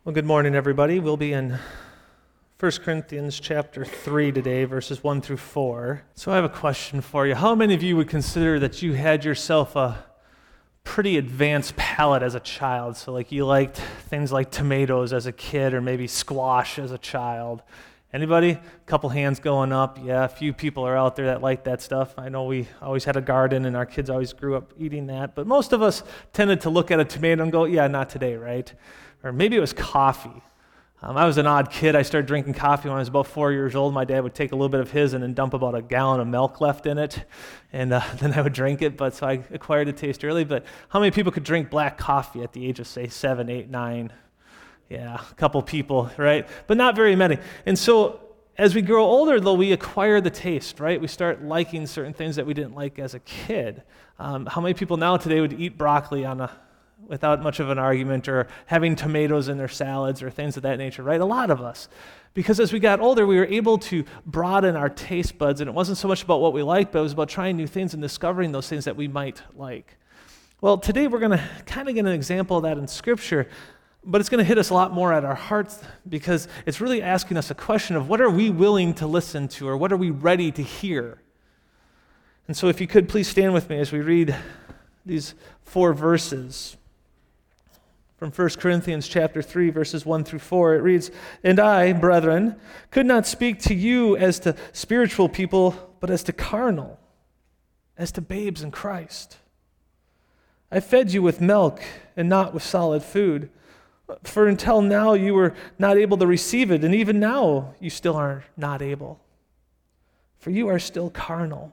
Well, good morning, everybody. We'll be in 1 Corinthians chapter 3 today, verses 1 through 4. So I have a question for you. How many of you would consider that you had yourself a pretty advanced palate as a child? So like you liked things like tomatoes as a kid or maybe squash as a child. Anybody? A couple hands going up. Yeah, a few people are out there that like that stuff. I know we always had a garden and our kids always grew up eating that. But most of us tended to look at a tomato and go, yeah, not today, right? Or maybe it was coffee. I was an odd kid. I started drinking coffee when I was about 4 years old. My dad would take a little bit of his and then dump about a gallon of milk left in it, and then I would drink it. But so I acquired the taste early. But how many people could drink black coffee at the age of, say, 7, 8, 9? Yeah, a couple people, right? But not very many. And so as we grow older, though, we acquire the taste, right? We start liking certain things that we didn't like as a kid. How many people now today would eat broccoli without much of an argument, or having tomatoes in their salads or things of that nature, right? A lot of us. Because as we got older, we were able to broaden our taste buds, and it wasn't so much about what we liked, but it was about trying new things and discovering those things that we might like. Well, today we're going to kind of get an example of that in Scripture, but it's going to hit us a lot more at our hearts, because it's really asking us a question of what are we willing to listen to, or what are we ready to hear? And so if you could, please stand with me as we read these 4 verses. From 1 Corinthians chapter 3, verses 1 through 4, it reads, "And I, brethren, could not speak to you as to spiritual people, but as to carnal, as to babes in Christ. I fed you with milk and not with solid food, for until now you were not able to receive it, and even now you still are not able. For you are still carnal.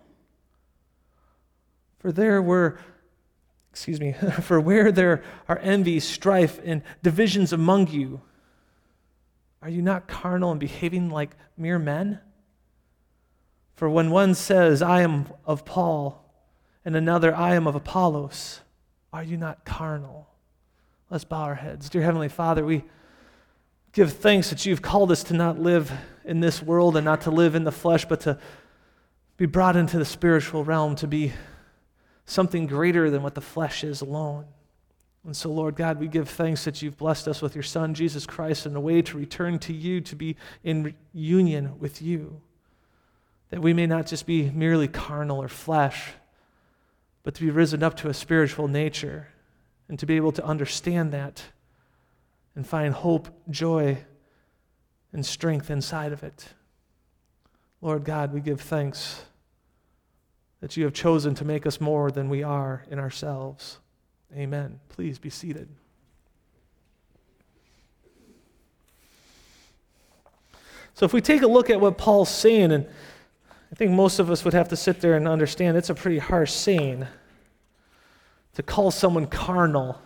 For where there are envy, strife, and divisions among you, are you not carnal and behaving like mere men? For when one says, I am of Paul, and another, I am of Apollos, are you not carnal?" Let's bow our heads. Dear Heavenly Father, we give thanks that you've called us to not live in this world and not to live in the flesh, but to be brought into the spiritual realm, to be something greater than what the flesh is alone. And so, Lord God, we give thanks that you've blessed us with your Son, Jesus Christ, in a way to return to you, to be in union with you, that we may not just be merely carnal or flesh, but to be risen up to a spiritual nature, and to be able to understand that and find hope, joy, and strength inside of it. Lord God, we give thanks that you have chosen to make us more than we are in ourselves. Amen. Please be seated. So if we take a look at what Paul's saying, and I think most of us would have to sit there and understand it's a pretty harsh saying to call someone carnal,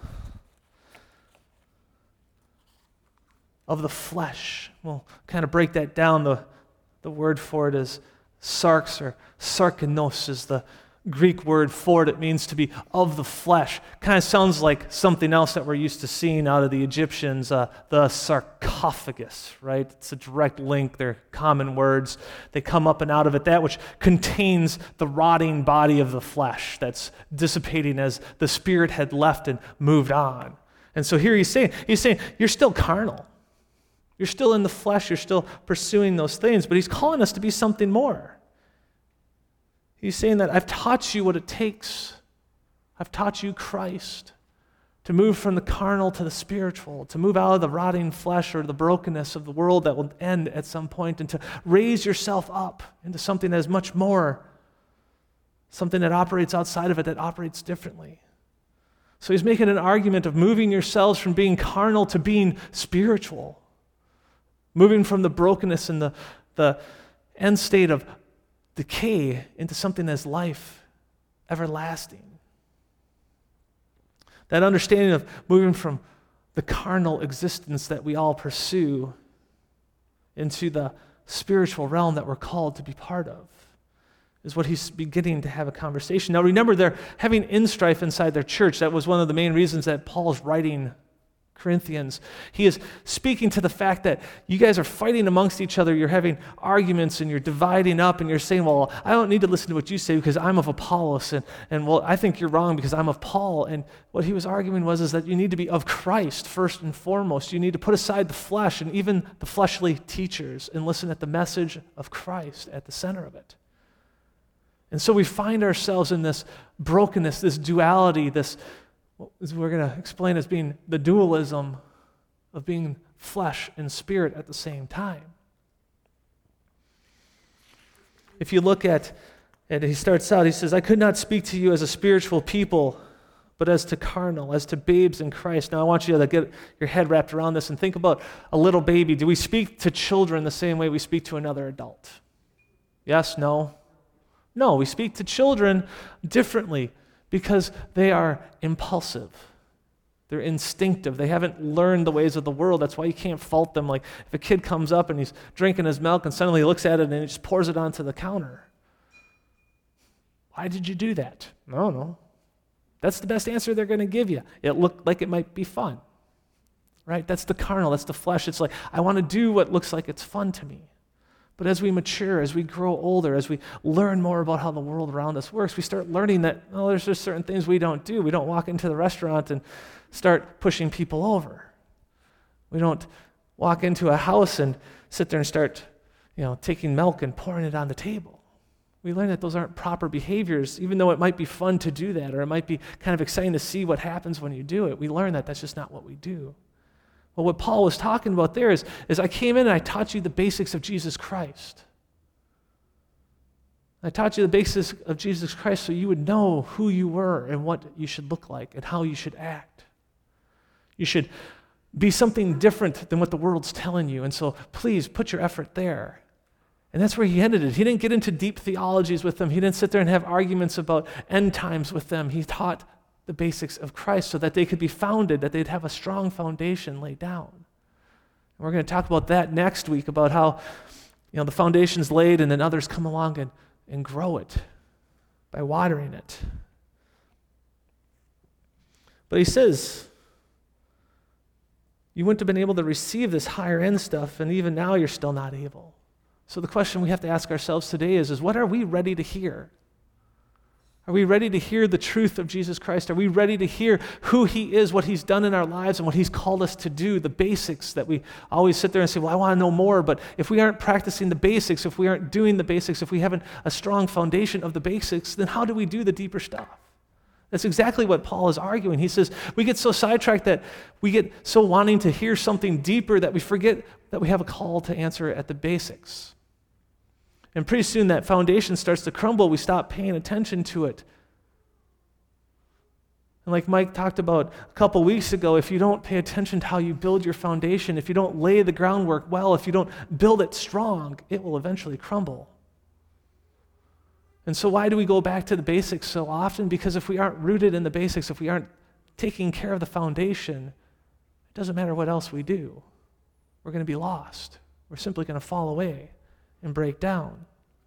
of the flesh. We'll kind of break that down. The word for it is sarx, or sarkinos is the Greek word for it. It means to be of the flesh. Kind of sounds like something else that we're used to seeing out of the Egyptians, the sarcophagus, right? It's a direct link. They're common words. They come up and out of it. That which contains the rotting body of the flesh that's dissipating as the spirit had left and moved on. And so here he's saying, you're still carnal. You're still in the flesh. You're still pursuing those things. But he's calling us to be something more. He's saying that I've taught you what it takes. I've taught you Christ to move from the carnal to the spiritual, to move out of the rotting flesh or the brokenness of the world that will end at some point, and to raise yourself up into something that is much more, something that operates outside of it, that operates differently. So he's making an argument of moving yourselves from being carnal to being spiritual, moving from the brokenness and the end state of decay into something that's life, everlasting. That understanding of moving from the carnal existence that we all pursue into the spiritual realm that we're called to be part of is what he's beginning to have a conversation. Now remember, they're having strife inside their church. That was one of the main reasons that Paul's writing Corinthians. He is speaking to the fact that you guys are fighting amongst each other. You're having arguments and you're dividing up and you're saying, well, I don't need to listen to what you say because I'm of Apollos. And well, I think you're wrong because I'm of Paul. And what he was arguing is that you need to be of Christ first and foremost. You need to put aside the flesh and even the fleshly teachers and listen at the message of Christ at the center of it. And so we find ourselves in this brokenness, this duality, this, what we're going to explain as being the dualism of being flesh and spirit at the same time. If you look at, and he starts out, he says, I could not speak to you as a spiritual people, but as to carnal, as to babes in Christ. Now I want you to get your head wrapped around this and think about a little baby. Do we speak to children the same way we speak to another adult? Yes, no? No, we speak to children differently because they are impulsive. They're instinctive. They haven't learned the ways of the world. That's why you can't fault them. Like if a kid comes up and he's drinking his milk and suddenly he looks at it and he just pours it onto the counter. Why did you do that? No. That's the best answer they're going to give you. It looked like it might be fun. Right? That's the carnal. That's the flesh. It's like, I want to do what looks like it's fun to me. But as we mature, as we grow older, as we learn more about how the world around us works, we start learning that, oh, there's just certain things we don't do. We don't walk into the restaurant and start pushing people over. We don't walk into a house and sit there and start, taking milk and pouring it on the table. We learn that those aren't proper behaviors, even though it might be fun to do that, or it might be kind of exciting to see what happens when you do it. We learn that that's just not what we do. Well, what Paul was talking about there is I came in and I taught you the basics of Jesus Christ. I taught you the basics of Jesus Christ so you would know who you were and what you should look like and how you should act. You should be something different than what the world's telling you. And so please put your effort there. And that's where he ended it. He didn't get into deep theologies with them. He didn't sit there and have arguments about end times with them. He taught the basics of Christ so that they could be founded, that they'd have a strong foundation laid down. And we're going to talk about that next week, about how the foundation's laid and then others come along and grow it by watering it. But he says, you wouldn't have been able to receive this higher end stuff, and even now you're still not able. So the question we have to ask ourselves today is what are we ready to hear? Are we ready to hear the truth of Jesus Christ? Are we ready to hear who he is, what he's done in our lives, and what he's called us to do, the basics that we always sit there and say, well, I want to know more, but if we aren't practicing the basics, if we aren't doing the basics, if we haven't a strong foundation of the basics, then how do we do the deeper stuff? That's exactly what Paul is arguing. He says we get so sidetracked that we get so wanting to hear something deeper that we forget that we have a call to answer at the basics. And pretty soon that foundation starts to crumble. We stop paying attention to it. And like Mike talked about a couple weeks ago, if you don't pay attention to how you build your foundation, if you don't lay the groundwork well, if you don't build it strong, it will eventually crumble. And so why do we go back to the basics so often? Because if we aren't rooted in the basics, if we aren't taking care of the foundation, it doesn't matter what else we do. We're going to be lost. We're simply going to fall away and break down.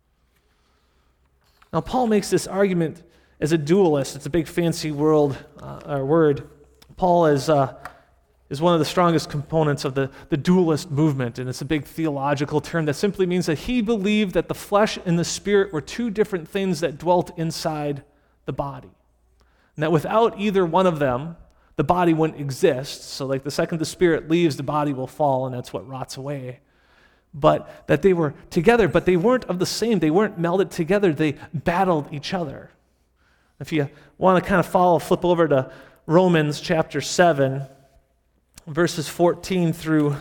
Now, Paul makes this argument as a dualist. It's a big fancy word. Paul is one of the strongest components of the dualist movement, and it's a big theological term that simply means that he believed that the flesh and the spirit were two different things that dwelt inside the body, and that without either one of them, the body wouldn't exist. So like the second the spirit leaves, the body will fall, and that's what rots away. But that they were together, but they weren't of the same. They weren't melded together. They battled each other. If you want to kind of flip over to Romans chapter 7, verses 14 through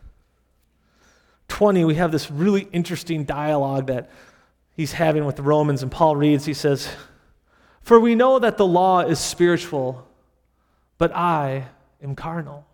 20, we have this really interesting dialogue that he's having with the Romans, and Paul reads, he says, "For we know that the law is spiritual, but I am carnal,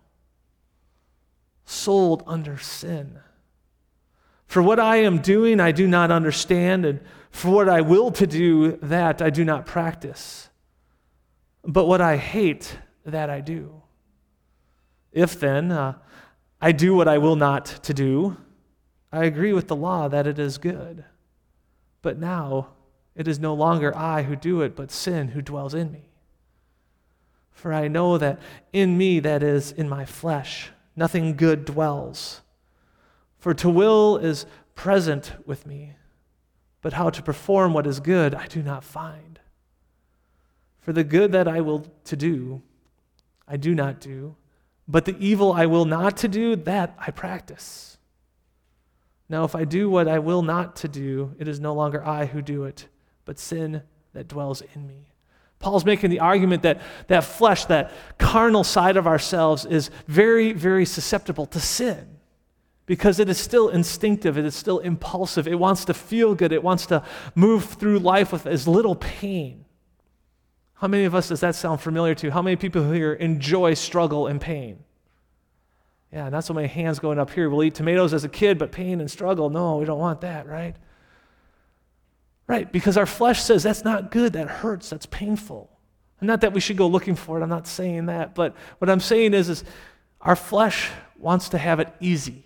sold under sin. For what I am doing, I do not understand, and for what I will to do, that I do not practice. But what I hate, that I do. If then I do what I will not to do, I agree with the law that it is good. But now it is no longer I who do it, but sin who dwells in me. For I know that in me, that is, in my flesh, nothing good dwells. For to will is present with me, but how to perform what is good I do not find. For the good that I will to do, I do not do, but the evil I will not to do, that I practice. Now if I do what I will not to do, it is no longer I who do it, but sin that dwells in me. Paul's making the argument that that flesh, that carnal side of ourselves is very, very susceptible to sin because it is still instinctive, it is still impulsive, it wants to feel good, it wants to move through life with as little pain. How many of us does that sound familiar to? How many people here enjoy struggle and pain? Yeah, not so many hands going up here. We'll eat tomatoes as a kid, but pain and struggle, no, we don't want that, right? Right, because our flesh says that's not good, that hurts, that's painful. And not that we should go looking for it, I'm not saying that, but what I'm saying is our flesh wants to have it easy.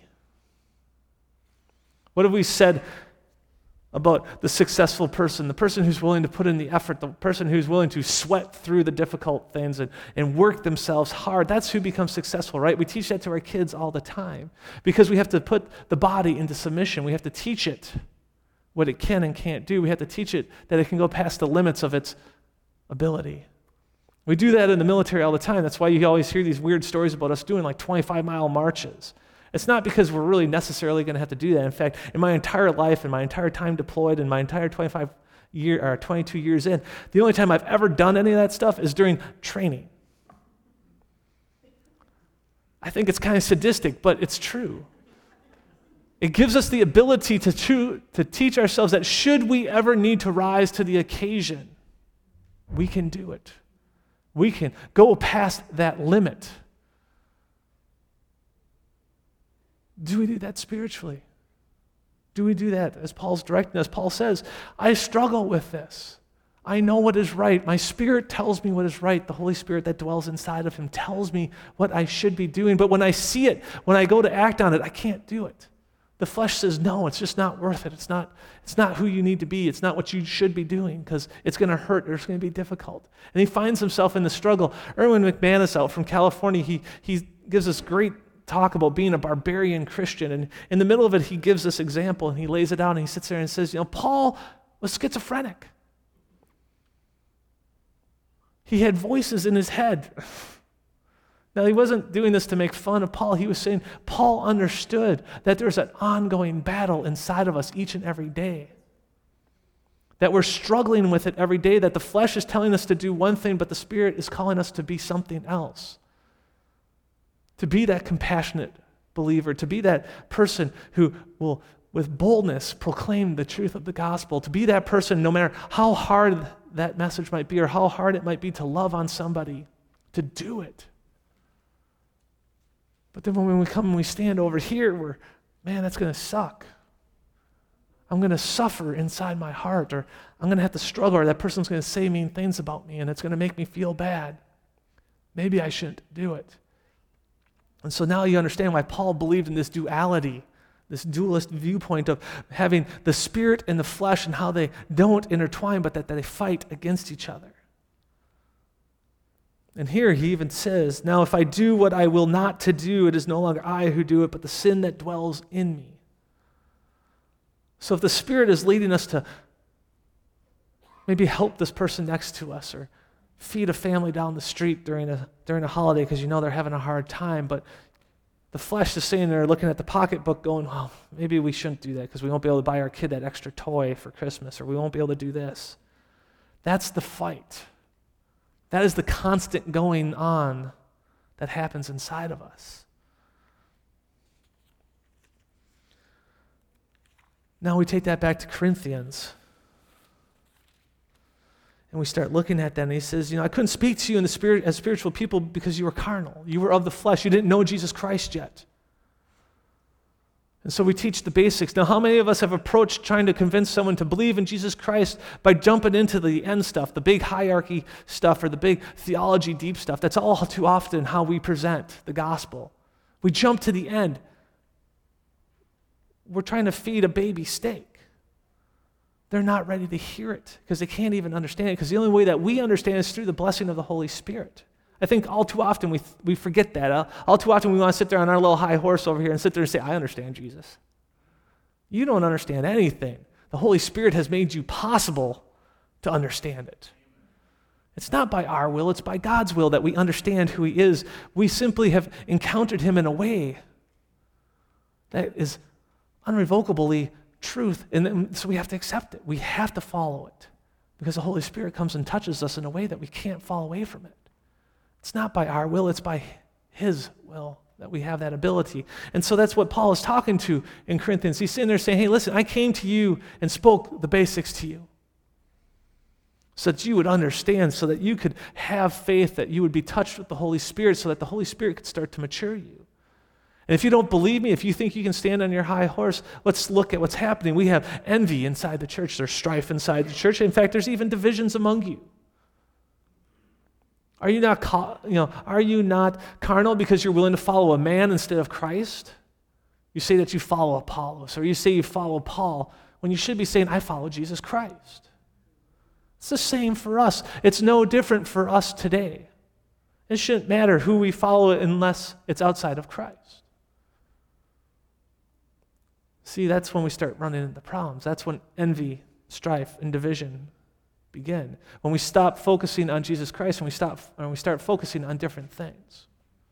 What have we said about the successful person, the person who's willing to put in the effort, the person who's willing to sweat through the difficult things and work themselves hard? That's who becomes successful, right? We teach that to our kids all the time because we have to put the body into submission. We have to teach it what it can and can't do. We have to teach it that it can go past the limits of its ability. We do that in the military all the time. That's why you always hear these weird stories about us doing like 25-mile marches. It's not because we're really necessarily going to have to do that. In fact, in my entire life, in my entire time deployed, in my entire 22 years in, the only time I've ever done any of that stuff is during training. I think it's kind of sadistic, but it's true. It gives us the ability to teach ourselves that should we ever need to rise to the occasion, we can do it. We can go past that limit. Do we do that spiritually? Do we do that as Paul's directing us? Paul says, I struggle with this. I know what is right. My spirit tells me what is right. The Holy Spirit that dwells inside of him tells me what I should be doing. But when I see it, when I go to act on it, I can't do it. The flesh says, no, it's just not worth it. It's not who you need to be. It's not what you should be doing because it's going to hurt or it's going to be difficult. And he finds himself in the struggle. Erwin McManus out from California, he gives us great talk about being a barbarian Christian. And in the middle of it, he gives this example and he lays it out and he sits there and says, Paul was schizophrenic. He had voices in his head. Now, he wasn't doing this to make fun of Paul. He was saying Paul understood that there's an ongoing battle inside of us each and every day. That we're struggling with it every day, that the flesh is telling us to do one thing, but the Spirit is calling us to be something else. To be that compassionate believer, to be that person who will, with boldness, proclaim the truth of the gospel, to be that person no matter how hard that message might be or how hard it might be to love on somebody, to do it. But then when we come and we stand over here, that's going to suck. I'm going to suffer inside my heart, or I'm going to have to struggle, or that person's going to say mean things about me, and it's going to make me feel bad. Maybe I shouldn't do it. And so now you understand why Paul believed in this duality, this dualist viewpoint of having the spirit and the flesh and how they don't intertwine, but that they fight against each other. And here he even says, now if I do what I will not to do, it is no longer I who do it, but the sin that dwells in me. So if the Spirit is leading us to maybe help this person next to us or feed a family down the street during a holiday because they're having a hard time, but the flesh is sitting there looking at the pocketbook going, well, maybe we shouldn't do that because we won't be able to buy our kid that extra toy for Christmas, or we won't be able to do this. That's the fight. That is the constant going on that happens inside of us. Now we take that back to Corinthians. And we start looking at that, and he says, I couldn't speak to you in the spirit as spiritual people because you were carnal. You were of the flesh. You didn't know Jesus Christ yet. And so we teach the basics. Now, how many of us have approached trying to convince someone to believe in Jesus Christ by jumping into the end stuff, the big hierarchy stuff, or the big theology deep stuff? That's all too often how we present the gospel. We jump to the end. We're trying to feed a baby steak. They're not ready to hear it because they can't even understand it, because the only way that we understand is through the blessing of the Holy Spirit. I think all too often we forget that. All too often we want to sit there on our little high horse over here and sit there and say, I understand Jesus. You don't understand anything. The Holy Spirit has made you possible to understand it. It's not by our will, it's by God's will that we understand who he is. We simply have encountered him in a way that is unrevocably truth. And so we have to accept it. We have to follow it because the Holy Spirit comes and touches us in a way that we can't fall away from it. It's not by our will, it's by his will that we have that ability. And so that's what Paul is talking to in Corinthians. He's sitting there saying, hey, listen, I came to you and spoke the basics to you so that you would understand, so that you could have faith, that you would be touched with the Holy Spirit, so that the Holy Spirit could start to mature you. And if you don't believe me, if you think you can stand on your high horse, let's look at what's happening. We have envy inside the church. There's strife inside the church. In fact, there's even divisions among you. Are you not carnal because you're willing to follow a man instead of Christ? You say that you follow Apollos, or you say you follow Paul, when you should be saying, I follow Jesus Christ. It's the same for us. It's no different for us today. It shouldn't matter who we follow unless it's outside of Christ. See, that's when we start running into problems. That's when envy, strife, and division begin. When we stop focusing on Jesus Christ, when we start focusing on different things.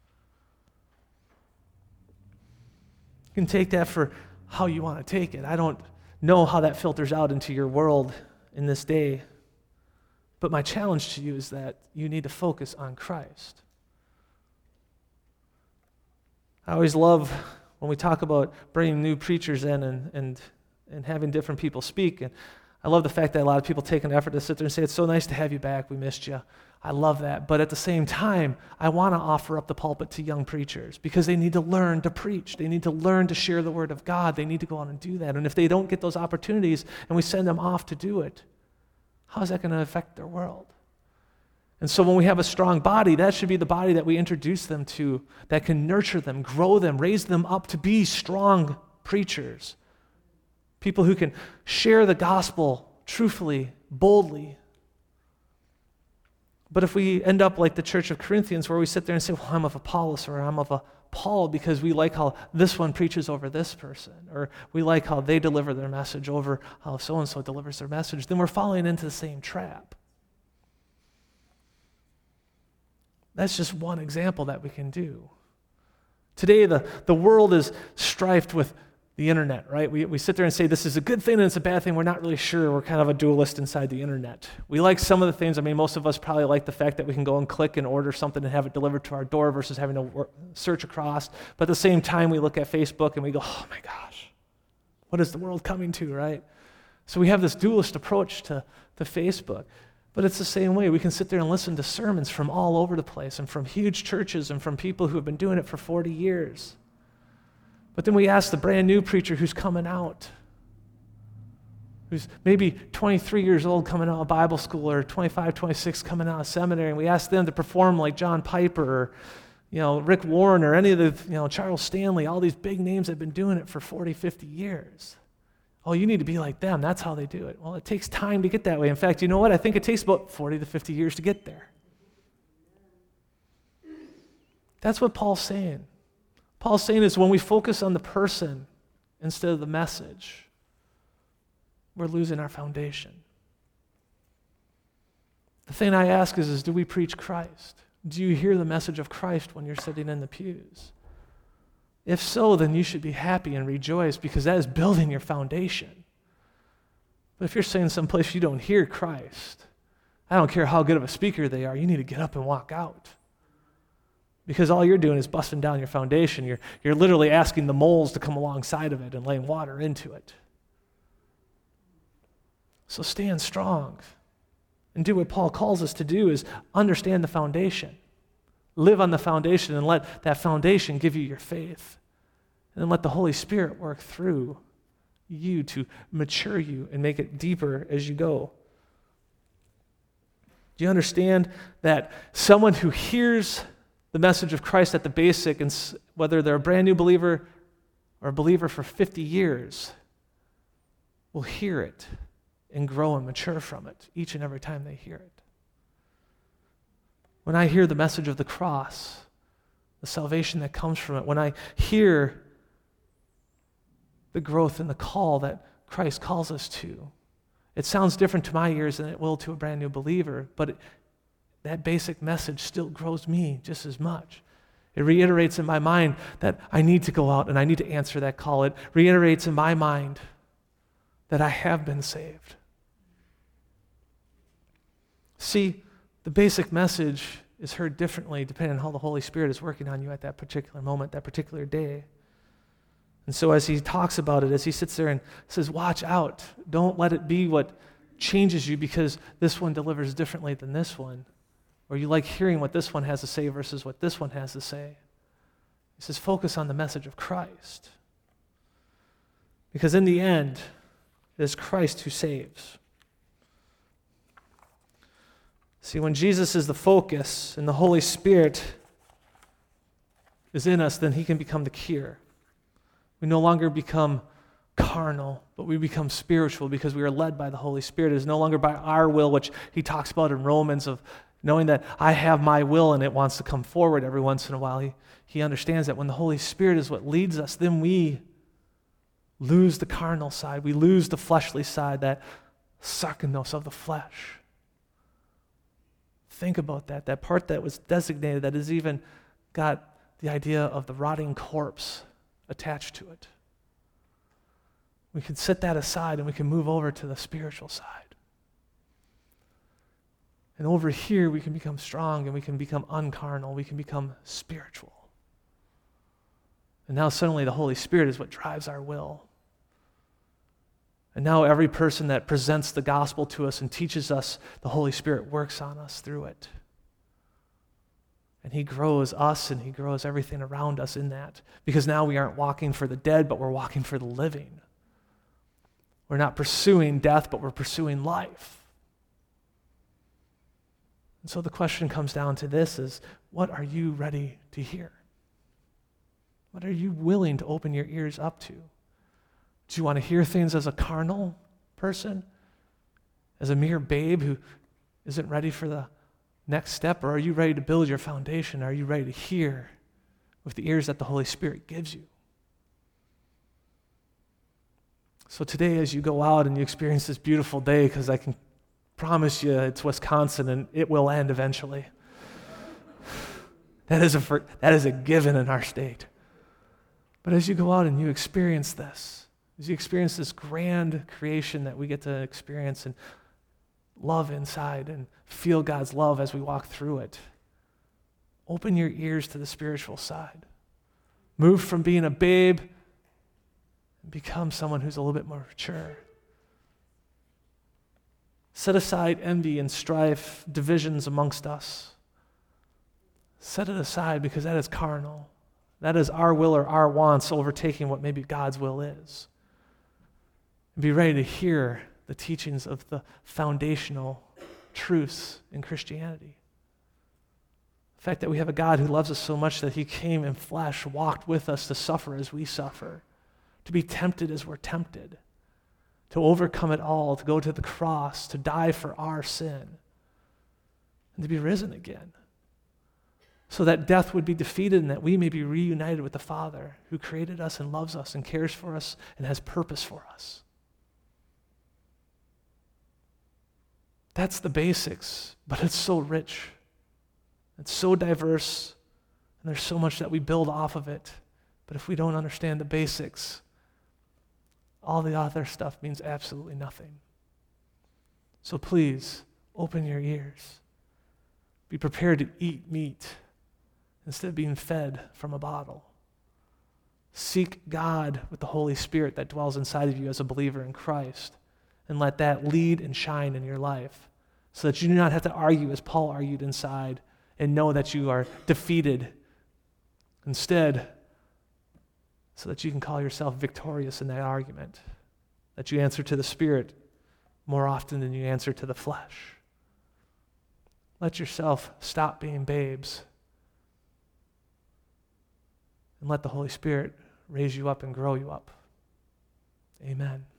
You can take that for how you want to take it. I don't know how that filters out into your world in this day. But my challenge to you is that you need to focus on Christ. I always love when we talk about bringing new preachers in and having different people speak. And I love the fact that a lot of people take an effort to sit there and say, it's so nice to have you back, we missed you. I love that. But at the same time, I want to offer up the pulpit to young preachers because they need to learn to preach. They need to learn to share the word of God. They need to go out and do that. And if they don't get those opportunities and we send them off to do it, how is that going to affect their world? And so when we have a strong body, that should be the body that we introduce them to, that can nurture them, grow them, raise them up to be strong preachers. People who can share the gospel truthfully, boldly. But if we end up like the church of Corinthians, where we sit there and say, well, I'm of Apollos, or I'm of a Paul, because we like how this one preaches over this person, or we like how they deliver their message over how so-and-so delivers their message, then we're falling into the same trap. That's just one example that we can do. Today, the world is strifed with the internet, right? We sit there and say this is a good thing and it's a bad thing. We're not really sure. We're kind of a dualist inside the internet. We like some of the things. I mean, most of us probably like the fact that we can go and click and order something and have it delivered to our door versus having to search across. But at the same time, we look at Facebook and we go, oh my gosh, what is the world coming to, right? So we have this dualist approach to Facebook. But it's the same way. We can sit there and listen to sermons from all over the place and from huge churches and from people who have been doing it for 40 years. But then we ask the brand new preacher who's coming out, who's maybe 23 years old coming out of Bible school, or 25, 26 coming out of seminary, and we ask them to perform like John Piper or Rick Warren or any of the Charles Stanley, all these big names that have been doing it for 40, 50 years. Oh, you need to be like them. That's how they do it. Well, it takes time to get that way. In fact, you know what? I think it takes about 40 to 50 years to get there. That's what Paul's saying. Paul's saying is when we focus on the person instead of the message, we're losing our foundation. The thing I ask is do we preach Christ? Do you hear the message of Christ when you're sitting in the pews? If so, then you should be happy and rejoice because that is building your foundation. But if you're saying someplace you don't hear Christ, I don't care how good of a speaker they are, you need to get up and walk out. Because all you're doing is busting down your foundation. You're literally asking the moles to come alongside of it and laying water into it. So stand strong and do what Paul calls us to do, is understand the foundation. Live on the foundation and let that foundation give you your faith. And then let the Holy Spirit work through you to mature you and make it deeper as you go. Do you understand that someone who hears the message of Christ at the basic, and whether they're a brand new believer or a believer for 50 years, will hear it and grow and mature from it each and every time they hear it? When I hear the message of the cross, the salvation that comes from it, when I hear the growth and the call that Christ calls us to, it sounds different to my ears than it will to a brand new believer, but that basic message still grows me just as much. It reiterates in my mind that I need to go out and I need to answer that call. It reiterates in my mind that I have been saved. See, the basic message is heard differently depending on how the Holy Spirit is working on you at that particular moment, that particular day. And so as he talks about it, as he sits there and says, watch out, don't let it be what changes you because this one delivers differently than this one, or you like hearing what this one has to say versus what this one has to say. He says, focus on the message of Christ. Because in the end, it is Christ who saves. See, when Jesus is the focus and the Holy Spirit is in us, then he can become the cure. We no longer become carnal, but we become spiritual because we are led by the Holy Spirit. It is no longer by our will, which he talks about in Romans, of knowing that I have my will and it wants to come forward every once in a while. He understands that when the Holy Spirit is what leads us, then we lose the carnal side. We lose the fleshly side, that sarkinos of the flesh. Think about that part that was designated, that has even got the idea of the rotting corpse attached to it. We can set that aside and we can move over to the spiritual side. And over here we can become strong and we can become uncarnal, we can become spiritual. And now suddenly the Holy Spirit is what drives our will. And now every person that presents the gospel to us and teaches us, the Holy Spirit works on us through it. And he grows us and he grows everything around us in that. Because now we aren't walking for the dead, but we're walking for the living. We're not pursuing death, but we're pursuing life. And so the question comes down to this is, what are you ready to hear? What are you willing to open your ears up to? Do you want to hear things as a carnal person? As a mere babe who isn't ready for the next step? Or are you ready to build your foundation? Are you ready to hear with the ears that the Holy Spirit gives you? So today, as you go out and you experience this beautiful day, because I can promise you it's Wisconsin and it will end eventually. That is a given in our state. But as you go out and you experience this, as you experience this grand creation that we get to experience and love inside and feel God's love as we walk through it, open your ears to the spiritual side. Move from being a babe and become someone who's a little bit more mature. Set aside envy and strife, divisions amongst us. Set it aside because that is carnal. That is our will or our wants overtaking what maybe God's will is. And be ready to hear the teachings of the foundational truths in Christianity. The fact that we have a God who loves us so much that he came in flesh, walked with us to suffer as we suffer, to be tempted as we're tempted, to overcome it all, to go to the cross, to die for our sin, and to be risen again, so that death would be defeated and that we may be reunited with the Father who created us and loves us and cares for us and has purpose for us. That's the basics, but it's so rich. It's so diverse, and there's so much that we build off of it. But if we don't understand the basics, all the other stuff means absolutely nothing. So please, open your ears. Be prepared to eat meat instead of being fed from a bottle. Seek God with the Holy Spirit that dwells inside of you as a believer in Christ, and let that lead and shine in your life so that you do not have to argue as Paul argued inside and know that you are defeated. Instead, so that you can call yourself victorious in that argument, that you answer to the Spirit more often than you answer to the flesh. Let yourself stop being babes and let the Holy Spirit raise you up and grow you up. Amen.